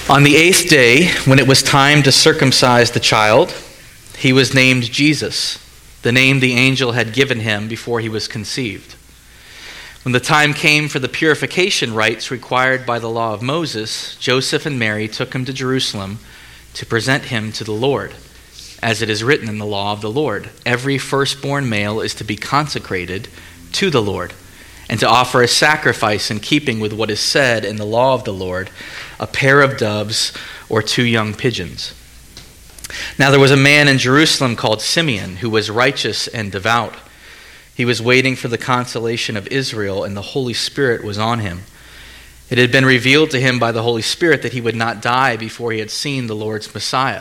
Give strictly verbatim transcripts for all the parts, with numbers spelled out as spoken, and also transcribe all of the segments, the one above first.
On the eighth day, when it was time to circumcise the child, he was named Jesus, the name the angel had given him before he was conceived. When the time came for the purification rites required by the law of Moses, Joseph and Mary took him to Jerusalem to present him to the Lord. As it is written in the law of the Lord, every firstborn male is to be consecrated to the Lord, and to offer a sacrifice in keeping with what is said in the law of the Lord, a pair of doves or two young pigeons. Now there was a man in Jerusalem called Simeon, who was righteous and devout. He was waiting for the consolation of Israel, and the Holy Spirit was on him. It had been revealed to him by the Holy Spirit that he would not die before he had seen the Lord's Messiah.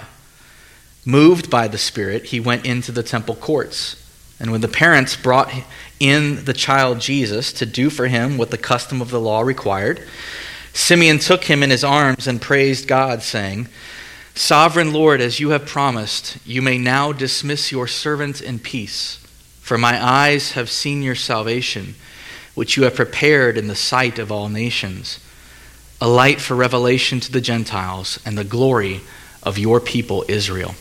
Moved by the Spirit, he went into the temple courts. And when the parents brought in the child Jesus to do for him what the custom of the law required, Simeon took him in his arms and praised God, saying, "Sovereign Lord, as you have promised, you may now dismiss your servant in peace. For my eyes have seen your salvation, which you have prepared in the sight of all nations, a light for revelation to the Gentiles and the glory of your people Israel."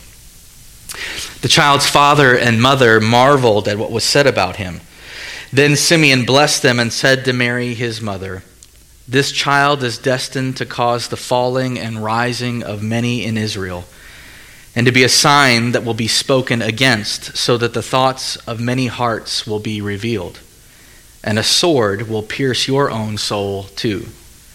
The child's father and mother marveled at what was said about him. Then Simeon blessed them and said to Mary, his mother, "This child is destined to cause the falling and rising of many in Israel, and to be a sign that will be spoken against, so that the thoughts of many hearts will be revealed. And a sword will pierce your own soul too."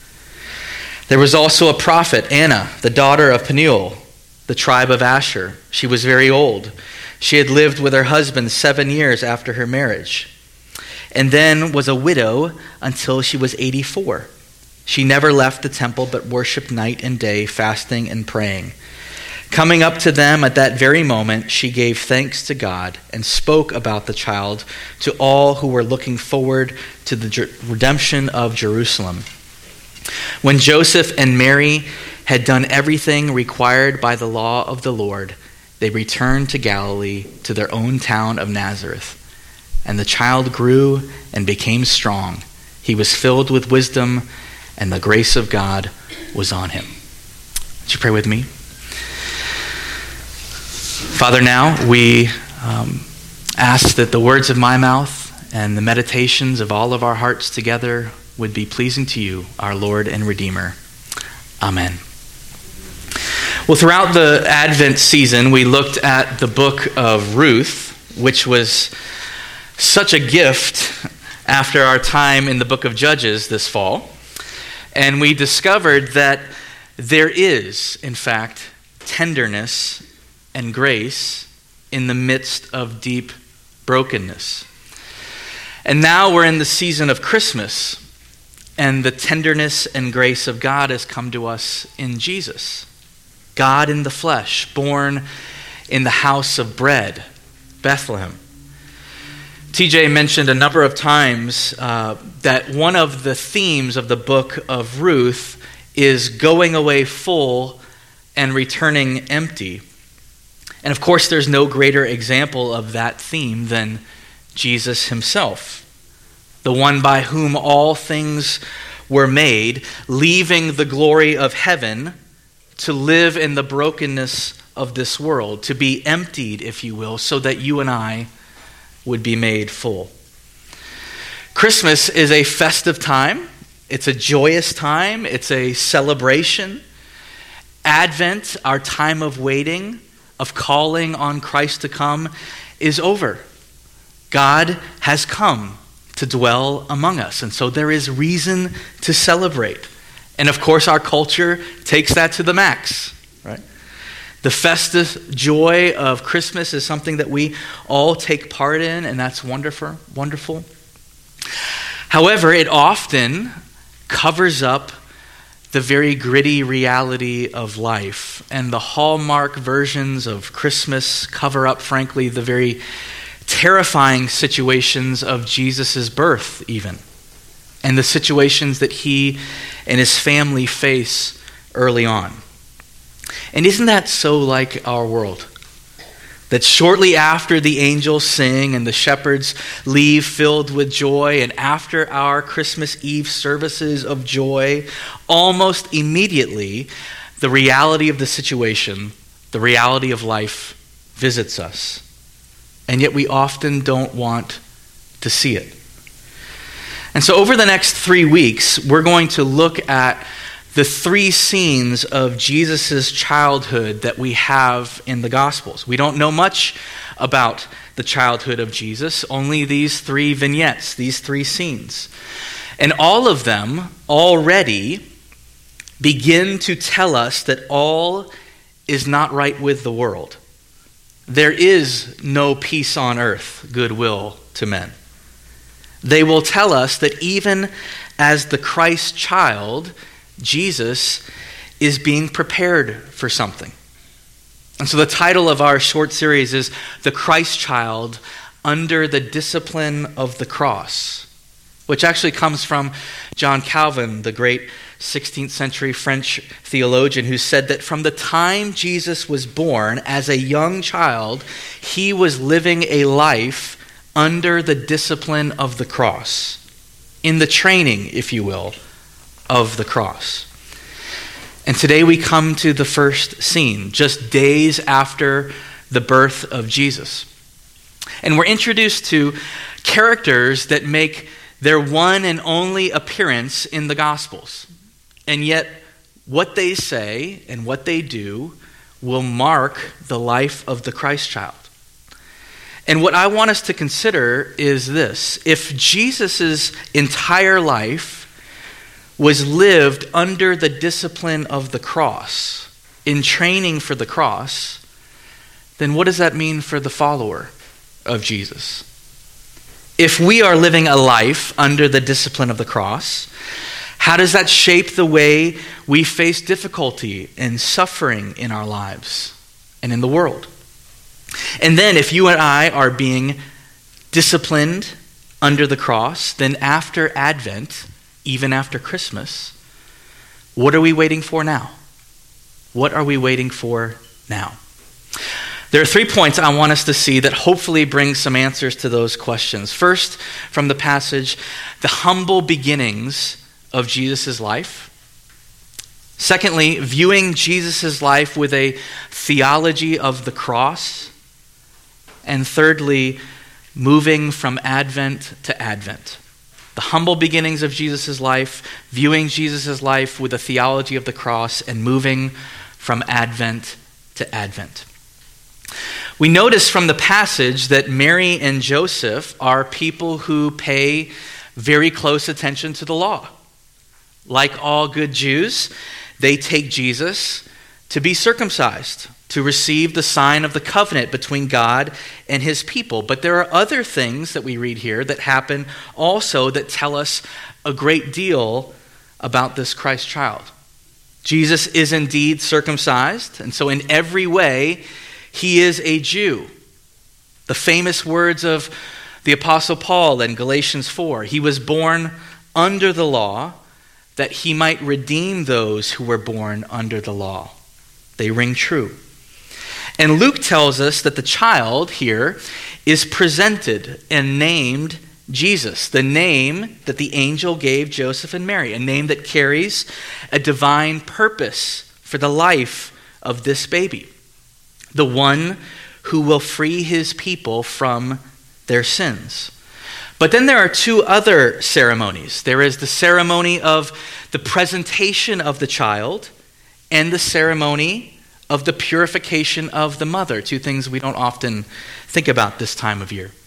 There was also a prophet, Anna, the daughter of Penuel, the tribe of Asher. She was very old. She had lived with her husband seven years after her marriage, and then was a widow until she was eighty-four. She never left the temple but worshipped night and day, fasting and praying. Coming up to them at that very moment, she gave thanks to God and spoke about the child to all who were looking forward to the redemption of Jerusalem. When Joseph and Mary had done everything required by the law of the Lord, they returned to Galilee, to their own town of Nazareth. And the child grew and became strong. He was filled with wisdom, and the grace of God was on him. Would you pray with me? Father, now we um, ask that the words of my mouth and the meditations of all of our hearts together would be pleasing to you, our Lord and Redeemer. Amen. Well, throughout the Advent season, we looked at the book of Ruth, which was such a gift after our time in the book of Judges this fall. And we discovered that there is, in fact, tenderness and grace in the midst of deep brokenness. And now we're in the season of Christmas, and the tenderness and grace of God has come to us in Jesus. God in the flesh, born in the house of bread, Bethlehem. T J mentioned a number of times uh, that one of the themes of the book of Ruth is going away full and returning empty. And of course, there's no greater example of that theme than Jesus himself, the one by whom all things were made, leaving the glory of heaven to live in the brokenness of this world, to be emptied, if you will, so that you and I would be made full. Christmas is a festive time. It's a joyous time. It's a celebration. Advent, our time of waiting, of calling on Christ to come, is over. God has come to dwell among us, and so there is reason to celebrate. And of course, our culture takes that to the max, right? The festive joy of Christmas is something that we all take part in, and that's wonderful, wonderful. However, it often covers up the very gritty reality of life, and the hallmark versions of Christmas cover up, frankly, the very terrifying situations of Jesus' birth, even, and the situations that he and his family face early on. And isn't that so like our world? That shortly after the angels sing and the shepherds leave filled with joy, and after our Christmas Eve services of joy, almost immediately the reality of the situation, the reality of life visits us. And yet we often don't want to see it. And so over the next three weeks, we're going to look at the three scenes of Jesus' childhood that we have in the Gospels. We don't know much about the childhood of Jesus, only these three vignettes, these three scenes. And all of them already begin to tell us that all is not right with the world. There is no peace on earth, goodwill to men. They will tell us that even as the Christ child, Jesus is being prepared for something. And so the title of our short series is The Christ Child Under the Discipline of the Cross, which actually comes from John Calvin, the great sixteenth century French theologian, who said that from the time Jesus was born as a young child, he was living a life under the discipline of the cross, in the training, if you will, of the cross. And today we come to the first scene, just days after the birth of Jesus. And we're introduced to characters that make their one and only appearance in the Gospels. And yet, what they say and what they do will mark the life of the Christ child. And what I want us to consider is this. If Jesus' entire life was lived under the discipline of the cross, in training for the cross, then what does that mean for the follower of Jesus? If we are living a life under the discipline of the cross, how does that shape the way we face difficulty and suffering in our lives and in the world? And then if you and I are being disciplined under the cross, then after Advent, even after Christmas, what are we waiting for now? What are we waiting for now? There are three points I want us to see that hopefully bring some answers to those questions. First, from the passage, the humble beginnings of Jesus' life. Secondly, viewing Jesus' life with a theology of the cross. And thirdly, moving from Advent to Advent. The humble beginnings of Jesus' life, viewing Jesus' life with a theology of the cross, and moving from Advent to Advent. We notice from the passage that Mary and Joseph are people who pay very close attention to the law. Like all good Jews, they take Jesus to be circumcised, to receive the sign of the covenant between God and his people. But there are other things that we read here that happen also that tell us a great deal about this Christ child. Jesus is indeed circumcised, and so in every way, he is a Jew. The famous words of the Apostle Paul in Galatians four, he was born under the law that he might redeem those who were born under the law. They ring true. And Luke tells us that the child here is presented and named Jesus, the name that the angel gave Joseph and Mary, a name that carries a divine purpose for the life of this baby, the one who will free his people from their sins. But then there are two other ceremonies. There is the ceremony of the presentation of the child and the ceremony of the purification of the mother, two things we don't often think about this time of year.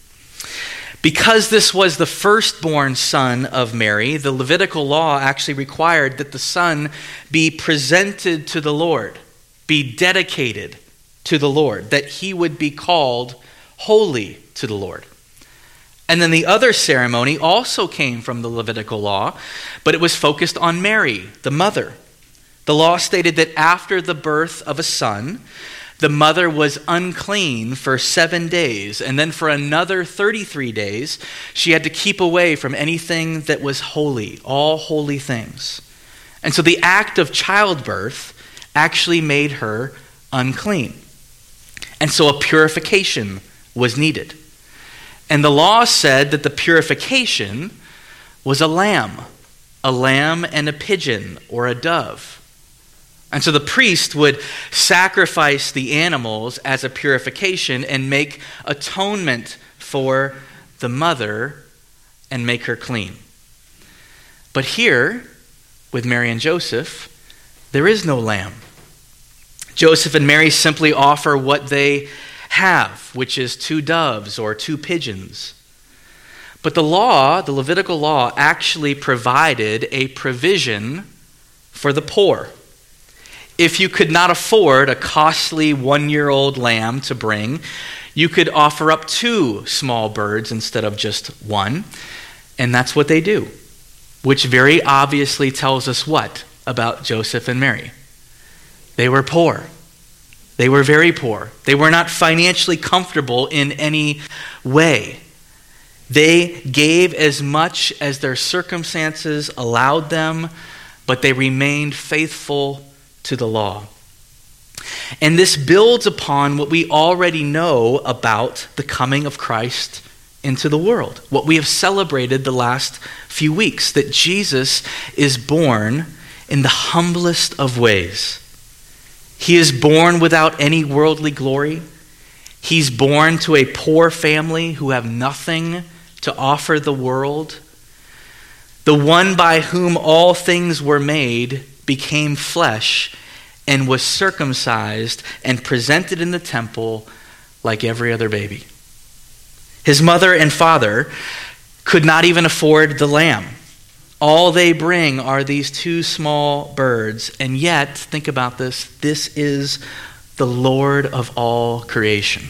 Because this was the firstborn son of Mary, the Levitical law actually required that the son be presented to the Lord, be dedicated to the Lord, that he would be called holy to the Lord. And then the other ceremony also came from the Levitical law, but it was focused on Mary, the mother. The law stated that after the birth of a son, the mother was unclean for seven days, and then for another thirty-three days, she had to keep away from anything that was holy, all holy things. And so the act of childbirth actually made her unclean. And so a purification was needed. And the law said that the purification was a lamb, a lamb and a pigeon or a dove. And so the priest would sacrifice the animals as a purification and make atonement for the mother and make her clean. But here, with Mary and Joseph, there is no lamb. Joseph and Mary simply offer what they have, which is two doves or two pigeons. But the law, the Levitical law, actually provided a provision for the poor. If you could not afford a costly one-year-old lamb to bring, you could offer up two small birds instead of just one. And that's what they do, which very obviously tells us what about Joseph and Mary? They were poor. They were very poor. They were not financially comfortable in any way. They gave as much as their circumstances allowed them, but they remained faithful to the law. And this builds upon what we already know about the coming of Christ into the world, what we have celebrated the last few weeks, that Jesus is born in the humblest of ways. He is born without any worldly glory. He's born to a poor family who have nothing to offer the world. The one by whom all things were made became flesh and was circumcised and presented in the temple like every other baby. His mother and father could not even afford the lamb. All they bring are these two small birds, and yet, think about this, this is the Lord of all creation.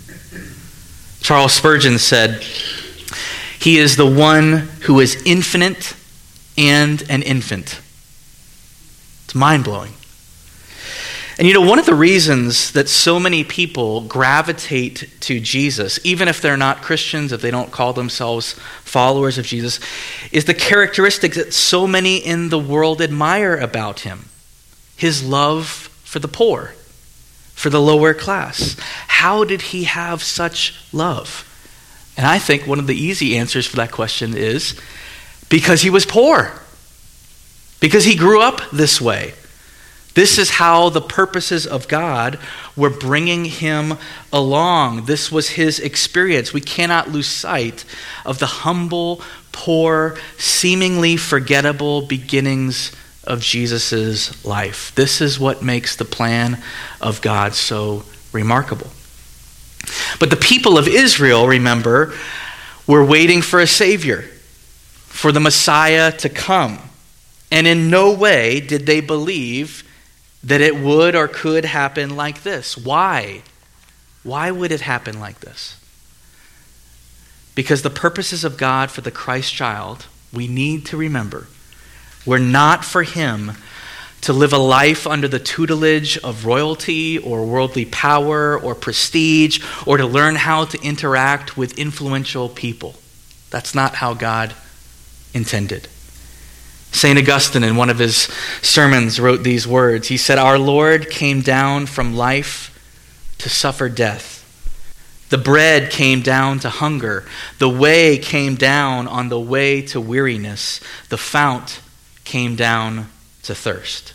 Charles Spurgeon said, "He is the one who is infinite and an infant." It's mind-blowing. And you know, one of the reasons that so many people gravitate to Jesus, even if they're not Christians, if they don't call themselves followers of Jesus, is the characteristics that so many in the world admire about him. His love for the poor, for the lower class. How did he have such love? And I think one of the easy answers for that question is because he was poor. Because he grew up this way. This is how the purposes of God were bringing him along. This was his experience. We cannot lose sight of the humble, poor, seemingly forgettable beginnings of Jesus' life. This is what makes the plan of God so remarkable. But the people of Israel, remember, were waiting for a Savior, for the Messiah to come. And in no way did they believe that it would or could happen like this. Why? Why would it happen like this? Because the purposes of God for the Christ child, we need to remember, were not for him to live a life under the tutelage of royalty or worldly power or prestige, or to learn how to interact with influential people. That's not how God intended. Saint Augustine, in one of his sermons, wrote these words. He said, "Our Lord came down from life to suffer death. The bread came down to hunger. The way came down on the way to weariness. The fount came down to thirst."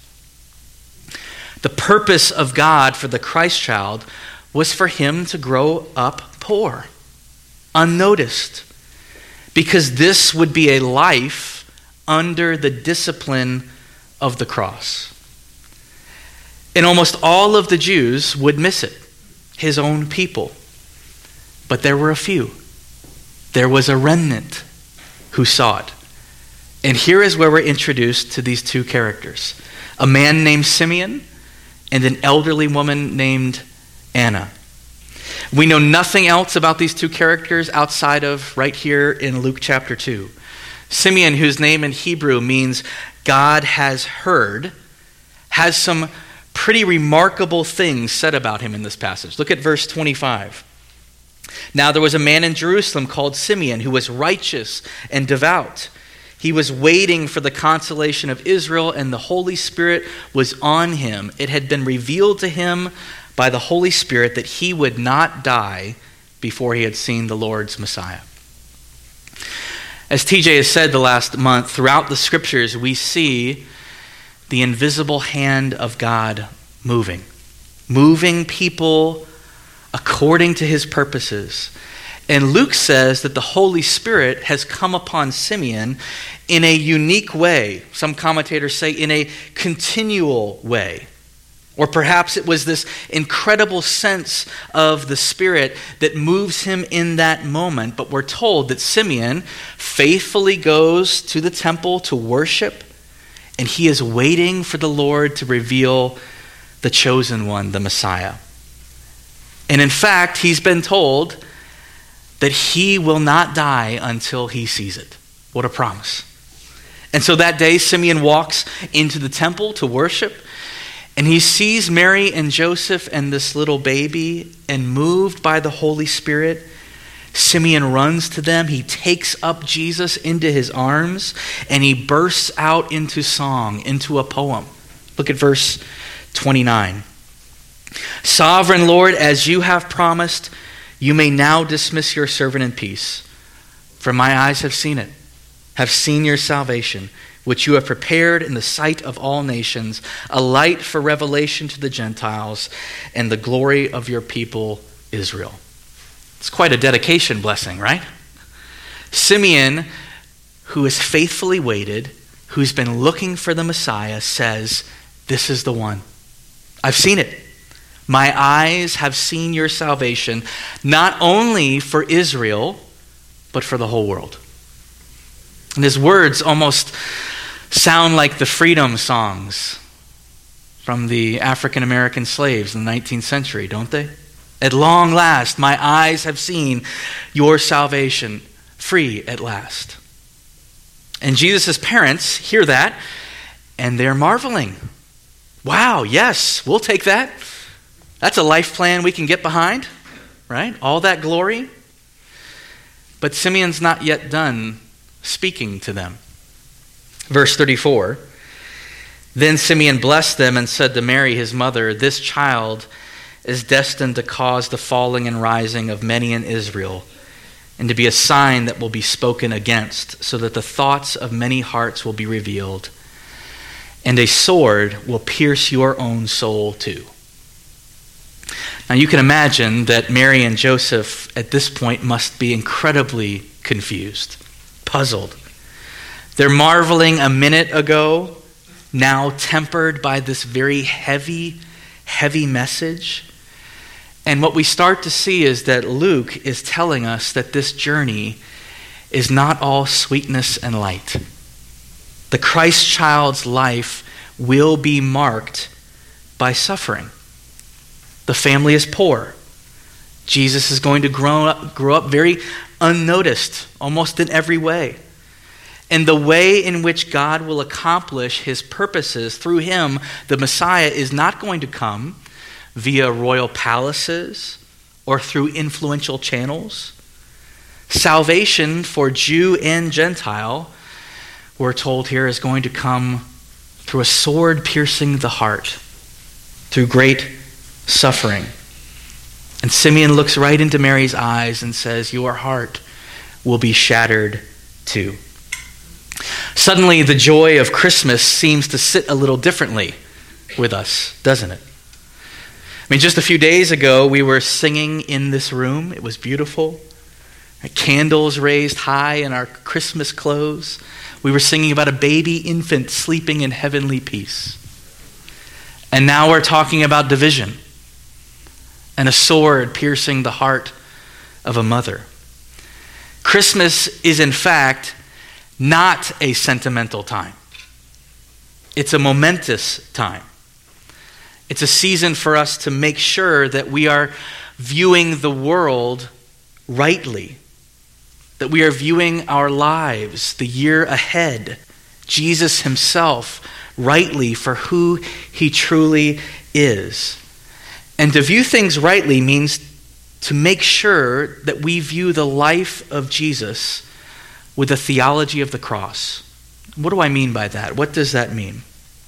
The purpose of God for the Christ child was for him to grow up poor, unnoticed, because this would be a life under the discipline of the cross. And almost all of the Jews would miss it, his own people. But there were a few. There was a remnant who saw it. And here is where we're introduced to these two characters. A man named Simeon and an elderly woman named Anna. We know nothing else about these two characters outside of right here in Luke chapter two. Simeon, whose name in Hebrew means God has heard, has some pretty remarkable things said about him in this passage. Look at verse twenty-five. "Now there was a man in Jerusalem called Simeon who was righteous and devout. He was waiting for the consolation of Israel, and the Holy Spirit was on him. It had been revealed to him by the Holy Spirit that he would not die before he had seen the Lord's Messiah." As T J has said the last month, throughout the scriptures we see the the invisible hand of God moving, moving people according to his purposes. And Luke says that the Holy Spirit has come upon Simeon in a unique way. Some commentators say in a continual way. Or perhaps it was this incredible sense of the Spirit that moves him in that moment. But we're told that Simeon faithfully goes to the temple to worship, and he is waiting for the Lord to reveal the chosen one, the Messiah. And in fact, he's been told that he will not die until he sees it. What a promise. And so that day, Simeon walks into the temple to worship, and he sees Mary and Joseph and this little baby, and moved by the Holy Spirit, Simeon runs to them. He takes up Jesus into his arms, and he bursts out into song, into a poem. Look at verse twenty-nine. Sovereign Lord, as you have promised, you may now dismiss your servant in peace. For my eyes have seen it, have seen your salvation, which you have prepared in the sight of all nations, a light for revelation to the Gentiles, and the glory of your people Israel. It's quite a dedication blessing, right? Simeon, who has faithfully waited, who's been looking for the Messiah, says, this is the one. I've seen it. My eyes have seen your salvation, not only for Israel, but for the whole world. And his words almost sound like the freedom songs from the African American slaves in the nineteenth century, don't they? At long last, my eyes have seen your salvation, free at last. And Jesus' parents hear that, and they're marveling. Wow, yes, we'll take that. That's a life plan we can get behind, right? All that glory. But Simeon's not yet done speaking to them. Verse thirty-four, then Simeon blessed them and said to Mary, his mother, this child is destined to cause the falling and rising of many in Israel, and to be a sign that will be spoken against, so that the thoughts of many hearts will be revealed, and a sword will pierce your own soul too. Now you can imagine that Mary and Joseph at this point must be incredibly confused, puzzled. They're marveling a minute ago, now tempered by this very heavy, heavy message. And what we start to see is that Luke is telling us that this journey is not all sweetness and light. The Christ child's life will be marked by suffering. The family is poor. Jesus is going to grow up, grow up very unnoticed, almost in every way. And the way in which God will accomplish his purposes through him, the Messiah, is not going to come via royal palaces or through influential channels. Salvation for Jew and Gentile, we're told here, is going to come through a sword piercing the heart, through great suffering. And Simeon looks right into Mary's eyes and says, your heart will be shattered too. Suddenly, the joy of Christmas seems to sit a little differently with us, doesn't it? I mean, just a few days ago, we were singing in this room. It was beautiful. Candles raised high in our Christmas clothes. We were singing about a baby infant sleeping in heavenly peace. And now we're talking about division and a sword piercing the heart of a mother. Christmas is, in fact, not a sentimental time. It's a momentous time. It's a season for us to make sure that we are viewing the world rightly, that we are viewing our lives, the year ahead, Jesus himself, rightly for who he truly is. And to view things rightly means to make sure that we view the life of Jesus with the theology of the cross. What do I mean by that? What does that mean?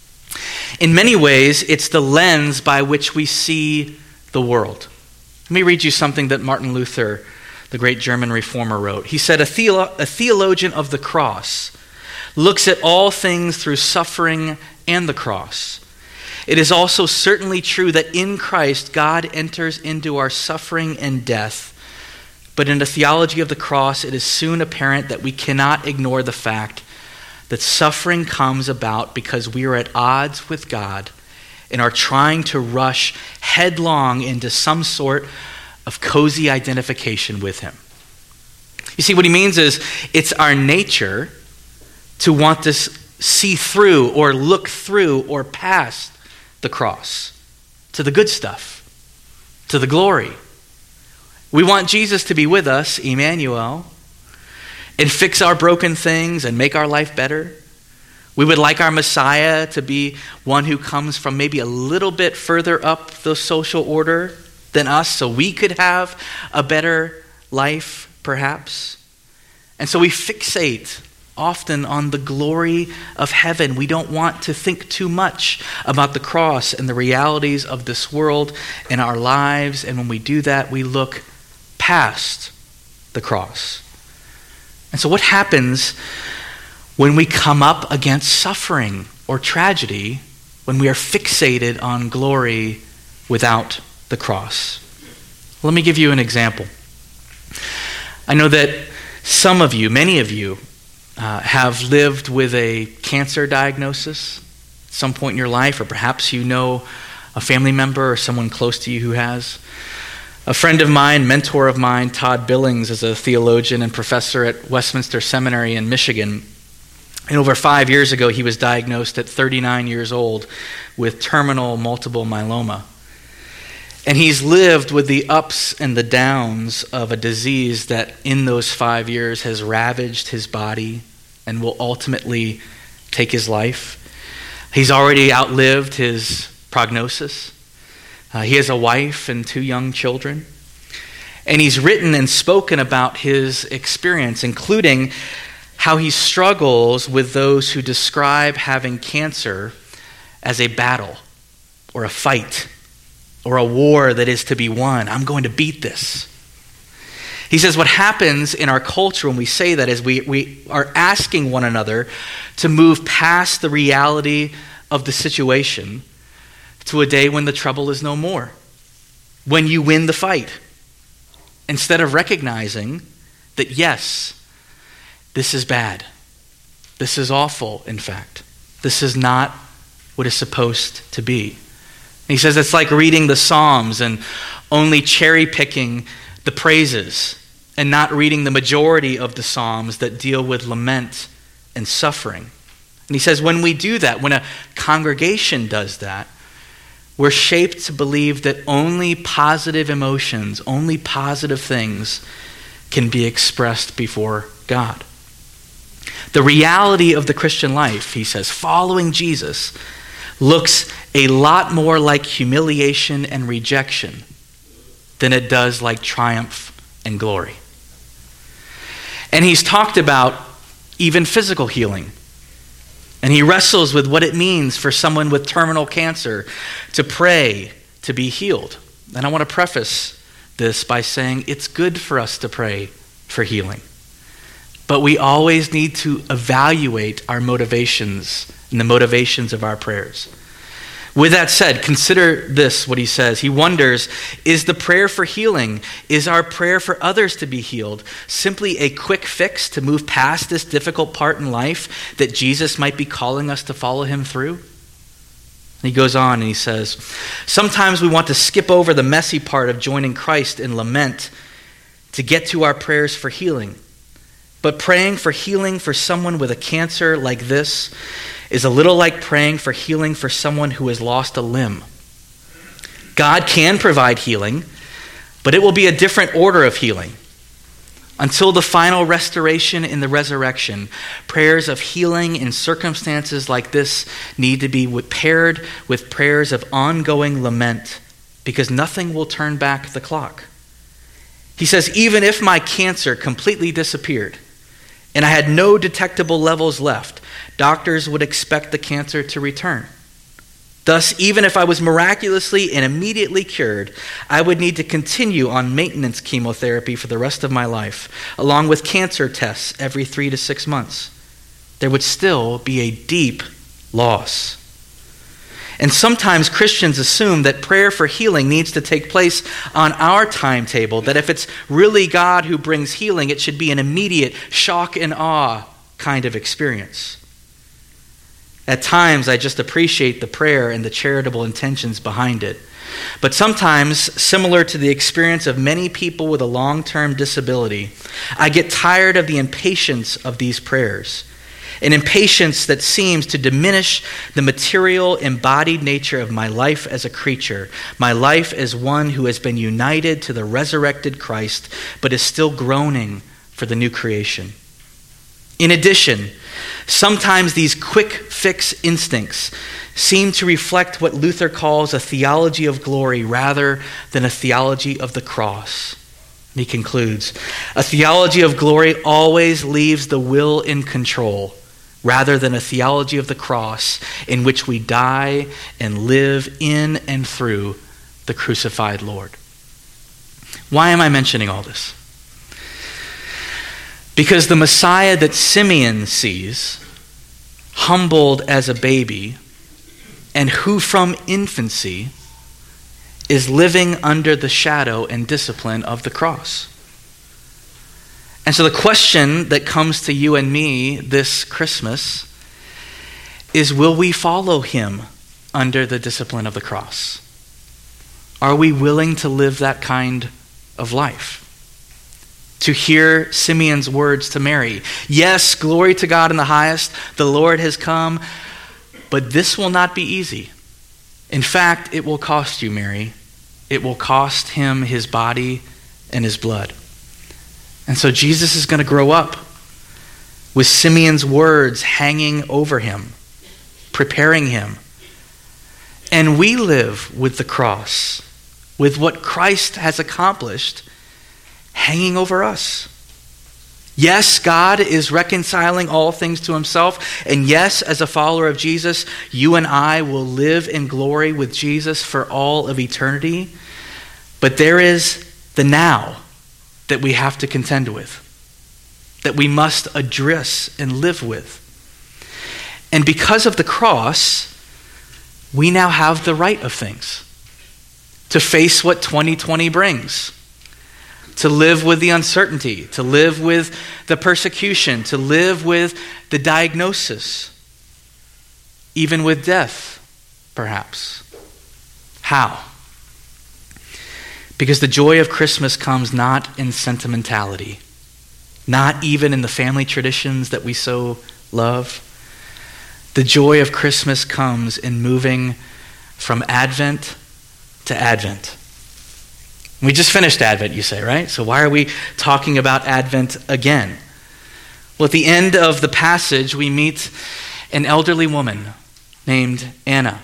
In many ways, it's the lens by which we see the world. Let me read you something that Martin Luther, the great German reformer, wrote. He said, a, theolo- a theologian of the cross looks at all things through suffering and the cross. It is also certainly true that in Christ, God enters into our suffering and death. But in the theology of the cross, it is soon apparent that we cannot ignore the fact that suffering comes about because we are at odds with God and are trying to rush headlong into some sort of cozy identification with him. You see, what he means is it's our nature to want to see through or look through or past the cross to the good stuff, to the glory. We want Jesus to be with us, Emmanuel, and fix our broken things and make our life better. We would like our Messiah to be one who comes from maybe a little bit further up the social order than us so we could have a better life, perhaps. And so we fixate often on the glory of heaven. We don't want to think too much about the cross and the realities of this world and our lives. And when we do that, we look past the cross. And so what happens when we come up against suffering or tragedy, when we are fixated on glory without the cross? Let me give you an example. I know that some of you, many of you, uh, have lived with a cancer diagnosis at some point in your life, or perhaps you know a family member or someone close to you who has. A friend of mine, mentor of mine, Todd Billings, is a theologian and professor at Westminster Seminary in Michigan. And over five years ago, he was diagnosed at thirty-nine years old with terminal multiple myeloma. And he's lived with the ups and the downs of a disease that in those five years has ravaged his body and will ultimately take his life. He's already outlived his prognosis. Uh, he has a wife and two young children. And he's written and spoken about his experience, including how he struggles with those who describe having cancer as a battle or a fight or a war that is to be won. I'm going to beat this. He says what happens in our culture when we say that is we, we are asking one another to move past the reality of the situation to a day when the trouble is no more, when you win the fight, instead of recognizing that, yes, this is bad. This is awful, in fact. This is not what is supposed to be. And he says it's like reading the Psalms and only cherry-picking the praises and not reading the majority of the Psalms that deal with lament and suffering. And he says when we do that, when a congregation does that, we're shaped to believe that only positive emotions, only positive things can be expressed before God. The reality of the Christian life, he says, following Jesus, looks a lot more like humiliation and rejection than it does like triumph and glory. And he's talked about even physical healing. And he wrestles with what it means for someone with terminal cancer to pray to be healed. And I want to preface this by saying it's good for us to pray for healing. But we always need to evaluate our motivations and the motivations of our prayers. With that said, consider this, what he says. He wonders, is the prayer for healing, is our prayer for others to be healed simply a quick fix to move past this difficult part in life that Jesus might be calling us to follow him through? And he goes on and he says, sometimes we want to skip over the messy part of joining Christ in lament to get to our prayers for healing. But praying for healing for someone with a cancer like this is a little like praying for healing for someone who has lost a limb. God can provide healing, but it will be a different order of healing. Until the final restoration in the resurrection, prayers of healing in circumstances like this need to be paired with prayers of ongoing lament, because nothing will turn back the clock. He says, even if my cancer completely disappeared and I had no detectable levels left, doctors would expect the cancer to return. Thus, even if I was miraculously and immediately cured, I would need to continue on maintenance chemotherapy for the rest of my life, along with cancer tests every three to six months. There would still be a deep loss. And sometimes Christians assume that prayer for healing needs to take place on our timetable, that if it's really God who brings healing, it should be an immediate shock and awe kind of experience. At times, I just appreciate the prayer and the charitable intentions behind it. But sometimes, similar to the experience of many people with a long-term disability, I get tired of the impatience of these prayers. An impatience that seems to diminish the material embodied nature of my life as a creature, my life as one who has been united to the resurrected Christ, but is still groaning for the new creation. In addition, sometimes these quick fix instincts seem to reflect what Luther calls a theology of glory rather than a theology of the cross. And he concludes, a theology of glory always leaves the will in control, rather than a theology of the cross in which we die and live in and through the crucified Lord. Why am I mentioning all this? Because the Messiah that Simeon sees, humbled as a baby, and who from infancy is living under the shadow and discipline of the cross. And so the question that comes to you and me this Christmas is, will we follow him under the discipline of the cross? Are we willing to live that kind of life? To hear Simeon's words to Mary, yes, glory to God in the highest, the Lord has come, but this will not be easy. In fact, it will cost you, Mary. It will cost him his body and his blood. And so Jesus is going to grow up with Simeon's words hanging over him, preparing him. And we live with the cross, with what Christ has accomplished hanging over us. Yes, God is reconciling all things to himself. And yes, as a follower of Jesus, you and I will live in glory with Jesus for all of eternity. But there is the now that we have to contend with, that we must address and live with. And because of the cross, we now have the right of things to face what twenty twenty brings, to live with the uncertainty, to live with the persecution, to live with the diagnosis, even with death, perhaps. How? Because the joy of Christmas comes not in sentimentality, not even in the family traditions that we so love. The joy of Christmas comes in moving from Advent to Advent. We just finished Advent, you say, right? So why are we talking about Advent again? Well, at the end of the passage, we meet an elderly woman named Anna,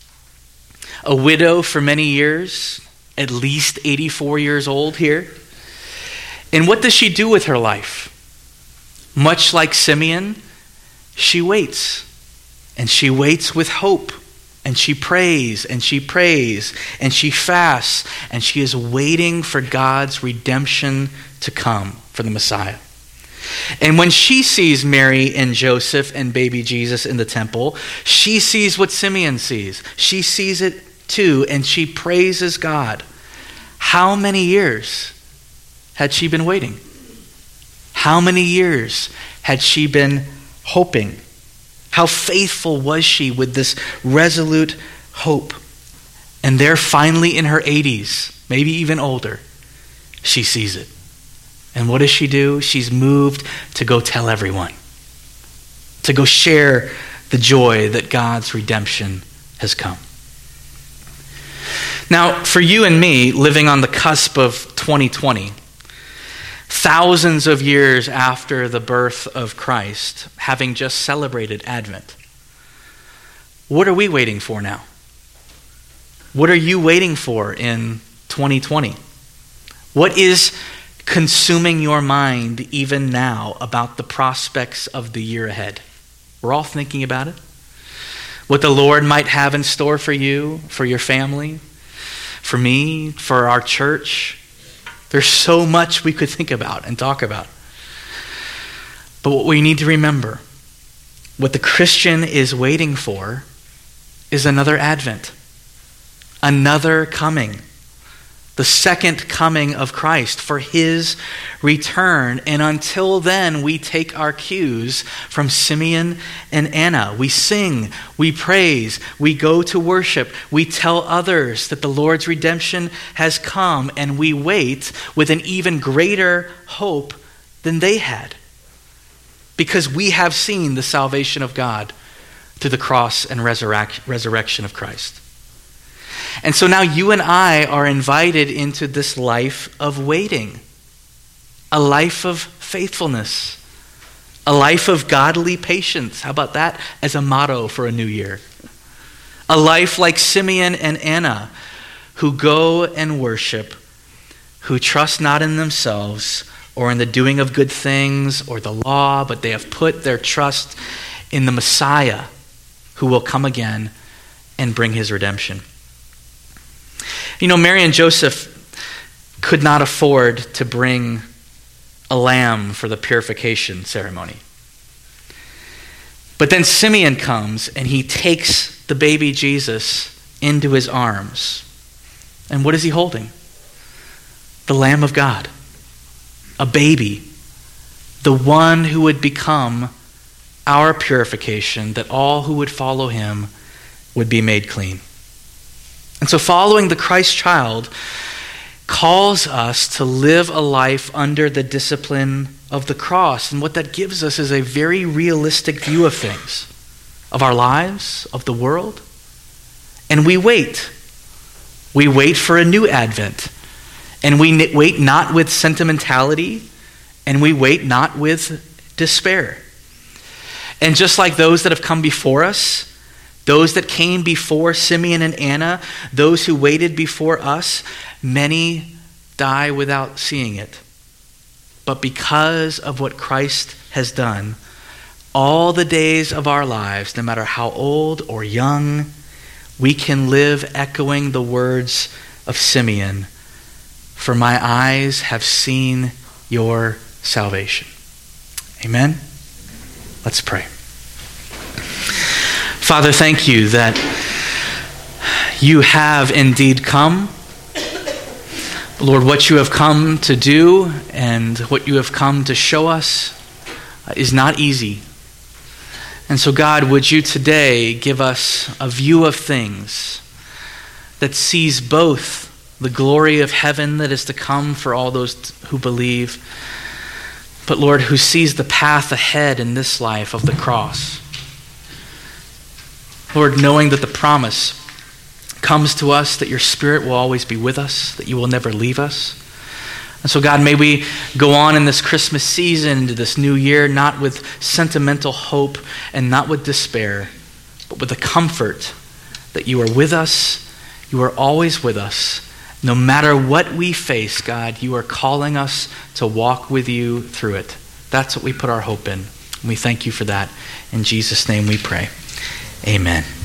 a widow for many years, at least eighty-four years old here. And what does she do with her life? Much like Simeon, she waits. And she waits with hope. And she prays, and she prays, and she fasts, and she is waiting for God's redemption to come for the Messiah. And when she sees Mary and Joseph and baby Jesus in the temple, she sees what Simeon sees. She sees it too, and she praises God. How many years had she been waiting? How many years had she been hoping? How faithful was she with this resolute hope? And there, finally in her eighties, maybe even older, she sees it. And what does she do? She's moved to go tell everyone, to go share the joy that God's redemption has come. Now, for you and me, living on the cusp of twenty twenty, thousands of years after the birth of Christ, having just celebrated Advent, what are we waiting for now? What are you waiting for in twenty twenty? What is consuming your mind even now about the prospects of the year ahead? We're all thinking about it. What the Lord might have in store for you, for your family, for me, for our church. There's so much we could think about and talk about. But what we need to remember, what the Christian is waiting for, is another advent, another coming, the second coming of Christ for his return. And until then, we take our cues from Simeon and Anna. We sing, we praise, we go to worship, we tell others that the Lord's redemption has come, and we wait with an even greater hope than they had, because we have seen the salvation of God through the cross and resurrect, resurrection of Christ. And so now you and I are invited into this life of waiting, a life of faithfulness, a life of godly patience. How about that as a motto for a new year? A life like Simeon and Anna, who go and worship, who trust not in themselves or in the doing of good things or the law, but they have put their trust in the Messiah who will come again and bring his redemption. You know, Mary and Joseph could not afford to bring a lamb for the purification ceremony. But then Simeon comes and he takes the baby Jesus into his arms. And what is he holding? The Lamb of God, a baby, the one who would become our purification, that all who would follow him would be made clean. And so following the Christ child calls us to live a life under the discipline of the cross. And what that gives us is a very realistic view of things, of our lives, of the world. And we wait. We wait for a new advent. And we wait not with sentimentality, and we wait not with despair. And just like those that have come before us, those that came before Simeon and Anna, those who waited before us, many die without seeing it. But because of what Christ has done, all the days of our lives, no matter how old or young, we can live echoing the words of Simeon, "For my eyes have seen your salvation." Amen? Let's pray. Father, thank you that you have indeed come. Lord, what you have come to do and what you have come to show us is not easy. And so, God, would you today give us a view of things that sees both the glory of heaven that is to come for all those who believe, but Lord, who sees the path ahead in this life of the cross. Lord, knowing that the promise comes to us that your Spirit will always be with us, that you will never leave us. And so, God, may we go on in this Christmas season, into this new year, not with sentimental hope and not with despair, but with the comfort that you are with us, you are always with us. No matter what we face, God, you are calling us to walk with you through it. That's what we put our hope in. And we thank you for that. In Jesus' name we pray. Amen.